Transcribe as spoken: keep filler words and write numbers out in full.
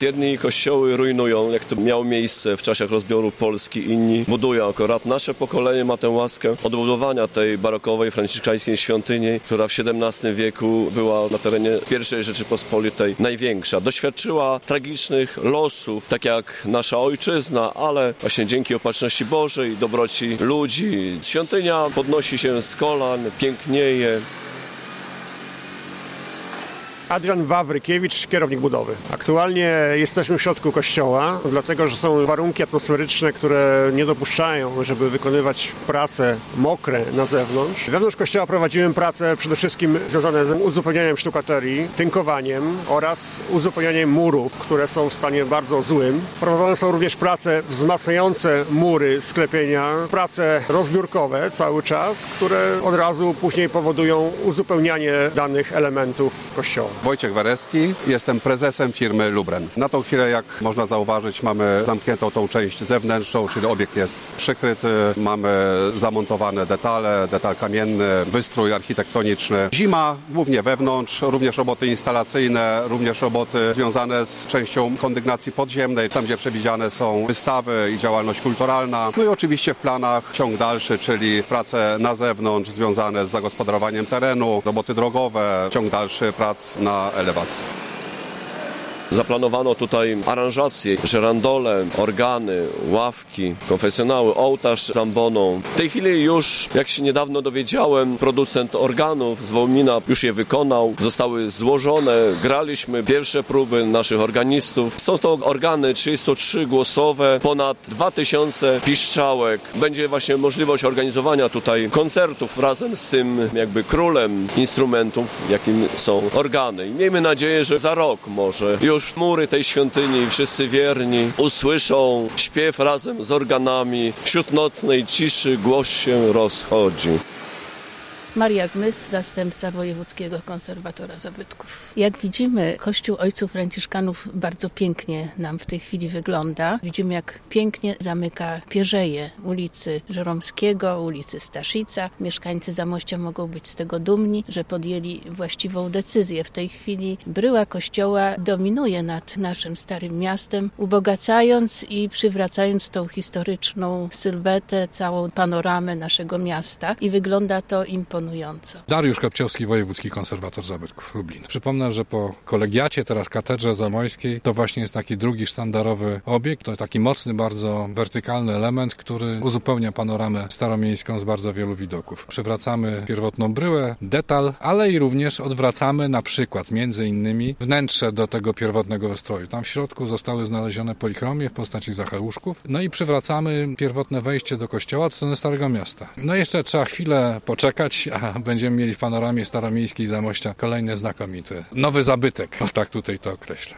Jedni kościoły rujnują, jak to miało miejsce w czasach rozbioru Polski, inni budują. Akurat nasze pokolenie ma tę łaskę odbudowania tej barokowej, franciszkańskiej świątyni, która w siedemnastym wieku była na terenie pierwszej Rzeczypospolitej największa. Doświadczyła tragicznych losów, tak jak nasza ojczyzna, ale właśnie dzięki opatrzności Bożej, dobroci ludzi, świątynia podnosi się z kolan, pięknieje. Adrian Wawrykiewicz, kierownik budowy. Aktualnie jesteśmy w środku kościoła, dlatego że są warunki atmosferyczne, które nie dopuszczają, żeby wykonywać prace mokre na zewnątrz. Wewnątrz kościoła prowadzimy prace przede wszystkim związane z uzupełnianiem sztukaterii, tynkowaniem oraz uzupełnianiem murów, które są w stanie bardzo złym. Prowadzone są również prace wzmacniające mury sklepienia, prace rozbiórkowe cały czas, które od razu później powodują uzupełnianie danych elementów kościoła. Wojciech Wereski, jestem prezesem firmy Lubren. Na tą chwilę, jak można zauważyć, mamy zamkniętą tą część zewnętrzną, czyli obiekt jest przykryty, mamy zamontowane detale, detal kamienny, wystrój architektoniczny. Zima głównie wewnątrz, również roboty instalacyjne, również roboty związane z częścią kondygnacji podziemnej, tam gdzie przewidziane są wystawy i działalność kulturalna. No i oczywiście w planach ciąg dalszy, czyli prace na zewnątrz związane z zagospodarowaniem terenu, roboty drogowe, ciąg dalszy prac na elewacji. Zaplanowano tutaj aranżacje, żerandole, organy, ławki, konfesjonały, ołtarz z amboną. W tej chwili już, jak się niedawno dowiedziałem, producent organów z Wołomina już je wykonał. Zostały złożone, graliśmy pierwsze próby naszych organistów. Są to organy trzydzieści trzy głosowe, ponad dwa tysiące piszczałek. Będzie właśnie możliwość organizowania tutaj koncertów razem z tym jakby królem instrumentów, jakim są organy. I miejmy nadzieję, że za rok może już mury tej świątyni, wszyscy wierni usłyszą śpiew razem z organami. Wśród nocnej ciszy głos się rozchodzi. Maria Gmys, zastępca wojewódzkiego konserwatora zabytków. Jak widzimy, Kościół Ojców Franciszkanów bardzo pięknie nam w tej chwili wygląda. Widzimy, jak pięknie zamyka pierzeje ulicy Żeromskiego, ulicy Staszica. Mieszkańcy Zamościa mogą być z tego dumni, że podjęli właściwą decyzję. W tej chwili bryła kościoła dominuje nad naszym starym miastem, ubogacając i przywracając tą historyczną sylwetę, całą panoramę naszego miasta i wygląda to imponująco. Dariusz Kapciowski, wojewódzki konserwator zabytków Lublin. Przypomnę, że po kolegiacie, teraz katedrze zamojskiej, to właśnie jest taki drugi sztandarowy obiekt. To taki mocny, bardzo wertykalny element, który uzupełnia panoramę staromiejską z bardzo wielu widoków. Przywracamy pierwotną bryłę, detal, ale i również odwracamy na przykład między innymi wnętrze do tego pierwotnego wystroju. Tam w środku zostały znalezione polichromie w postaci zachełuszków. No i przywracamy pierwotne wejście do kościoła od strony Starego Miasta. No jeszcze trzeba chwilę poczekać, a będziemy mieli w panoramie staromiejskiej Zamościa kolejny znakomity nowy zabytek. Tak tutaj to określę.